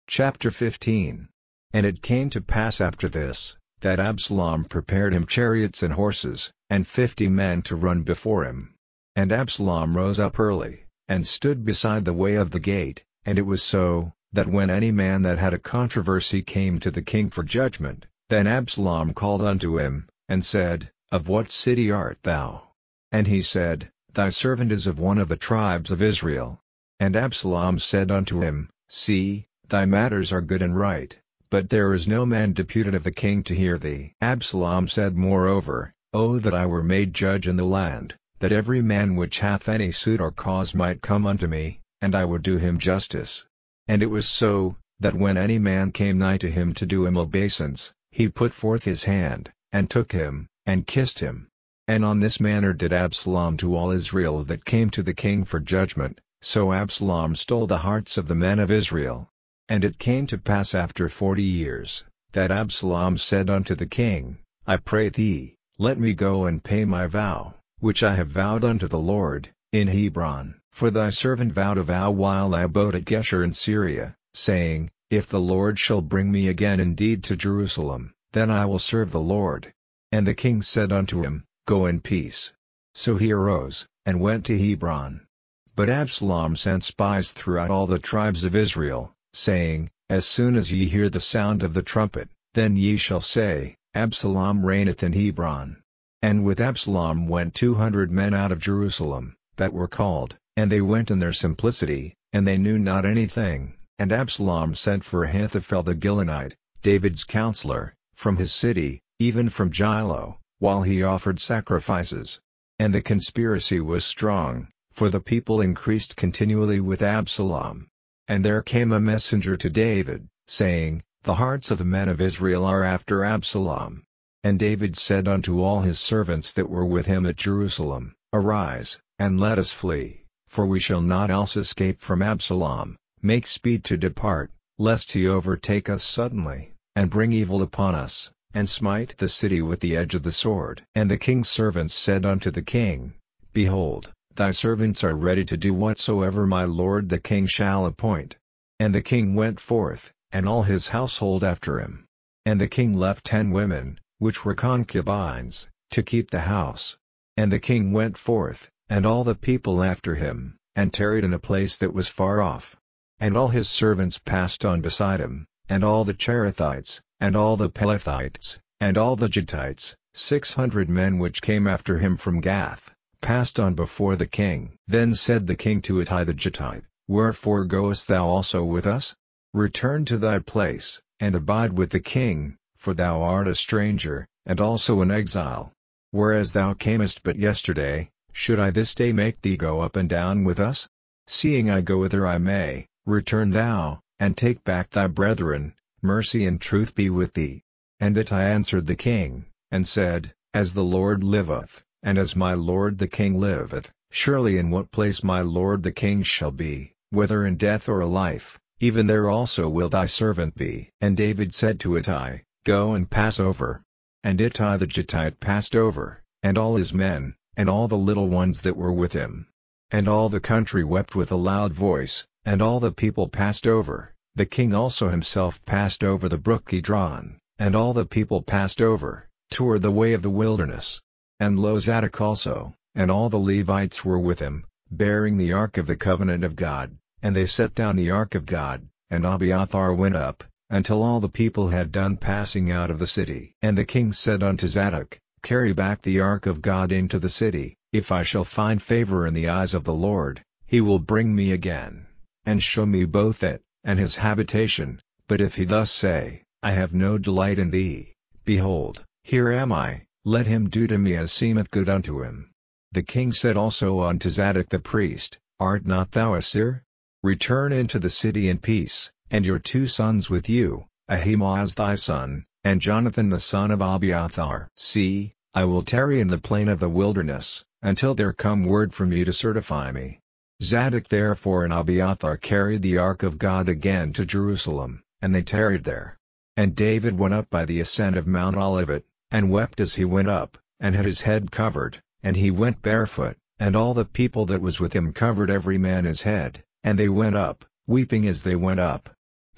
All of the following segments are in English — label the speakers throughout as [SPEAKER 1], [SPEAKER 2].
[SPEAKER 1] Chapter 15. And it came to pass after this, that Absalom prepared him chariots and horses, and 50 men to run before him. And Absalom rose up early, and stood beside the way of the gate, and it was so, that when any man that had a controversy came to the king for judgment, then Absalom called unto him, and said, Of what city art thou? And he said, Thy servant is of one of the tribes of Israel. And Absalom said unto him, See, thy matters are good and right, but there is no man deputed of the king to hear thee. Absalom said moreover, O that I were made judge in the land, that every man which hath any suit or cause might come unto me, and I would do him justice. And it was so, that when any man came nigh to him to do him obeisance, he put forth his hand, and took him, and kissed him. And on this manner did Absalom to all Israel that came to the king for judgment, so Absalom stole the hearts of the men of Israel. And it came to pass after 40 years, that Absalom said unto the king, I pray thee, let me go and pay my vow, which I have vowed unto the Lord, in Hebron. For thy servant vowed a vow while I abode at Geshur in Syria, saying, If the Lord shall bring me again indeed to Jerusalem, then I will serve the Lord. And the king said unto him, Go in peace. So he arose, and went to Hebron. But Absalom sent spies throughout all the tribes of Israel, saying, As soon as ye hear the sound of the trumpet, then ye shall say, Absalom reigneth in Hebron. And with Absalom went 200 men out of Jerusalem, that were called, and they went in their simplicity, and they knew not anything. And Absalom sent for Ahithophel the Gilonite, David's counselor, from his city, even from Gilo, while he offered sacrifices. And the conspiracy was strong, for the people increased continually with Absalom. And there came a messenger to David, saying, The hearts of the men of Israel are after Absalom. And David said unto all his servants that were with him at Jerusalem, Arise, and let us flee, for we shall not else escape from Absalom. Make speed to depart, lest he overtake us suddenly, and bring evil upon us, and smite the city with the edge of the sword. And the king's servants said unto the king, Behold, thy servants are ready to do whatsoever my lord the king shall appoint. And the king went forth, and all his household after him. And the king left 10 women, which were concubines, to keep the house. And the king went forth, and all the people after him, and tarried in a place that was far off. And all his servants passed on beside him, and all the Cherethites, and all the Pelethites, and all the Gittites, 600 men which came after him from Gath, passed on before the king. Then said the king to Ittai the Gittite, Wherefore goest thou also with us? Return to thy place, and abide with the king, for thou art a stranger, and also an exile. Whereas thou camest but yesterday, should I this day make thee go up and down with us? Seeing I go whither I may, return thou, and take back thy brethren, mercy and truth be with thee. And Ittai answered the king, and said, As the Lord liveth, and as my lord the king liveth, surely in what place my lord the king shall be, whether in death or life, even there also will thy servant be. And David said to Ittai, Go and pass over. And Ittai the Gittite passed over, and all his men, and all the little ones that were with him. And all the country wept with a loud voice, and all the people passed over. The king also himself passed over the brook Kidron, and all the people passed over, toward the way of the wilderness. And lo, Zadok also, and all the Levites were with him, bearing the ark of the covenant of God, and they set down the ark of God, and Abiathar went up, until all the people had done passing out of the city. And the king said unto Zadok, Carry back the ark of God into the city. If I shall find favor in the eyes of the Lord, he will bring me again, and show me both it, and his habitation. But if he thus say, I have no delight in thee, behold, here am I, let him do to me as seemeth good unto him. The king said also unto Zadok the priest, Art not thou a seer? Return into the city in peace, and your 2 sons with you, Ahimaaz thy son, and Jonathan the son of Abiathar. See, I will tarry in the plain of the wilderness, until there come word from you to certify me. Zadok therefore and Abiathar carried the ark of God again to Jerusalem, and they tarried there. And David went up by the ascent of Mount Olivet, and wept as he went up, and had his head covered, and he went barefoot, and all the people that was with him covered every man his head, and they went up, weeping as they went up.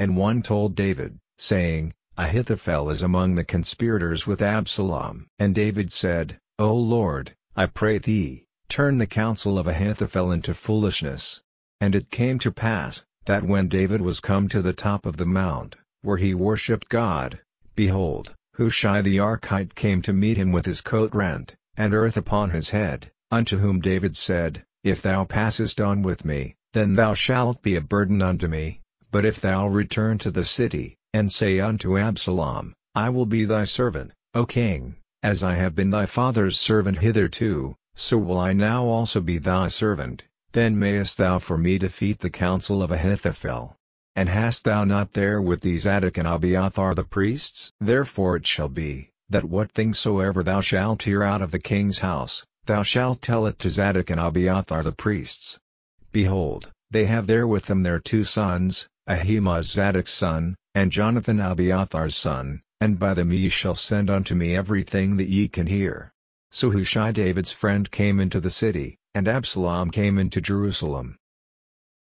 [SPEAKER 1] And one told David, saying, Ahithophel is among the conspirators with Absalom. And David said, O Lord, I pray thee, turn the counsel of Ahithophel into foolishness. And it came to pass, that when David was come to the top of the mount, where he worshipped God, behold, Hushai the Archite came to meet him with his coat rent, and earth upon his head, unto whom David said, If thou passest on with me, then thou shalt be a burden unto me, but if thou return to the city, and say unto Absalom, I will be thy servant, O king, as I have been thy father's servant hitherto, so will I now also be thy servant, then mayest thou for me defeat the counsel of Ahithophel. And hast thou not there with thee Zadok and Abiathar the priests? Therefore it shall be, that what thing soever thou shalt hear out of the king's house, thou shalt tell it to Zadok and Abiathar the priests. Behold, they have there with them their 2 sons, Ahimaaz Zadok's son, and Jonathan Abiathar's son, and by them ye shall send unto me everything that ye can hear. So Hushai David's friend came into the city, and Absalom came into Jerusalem.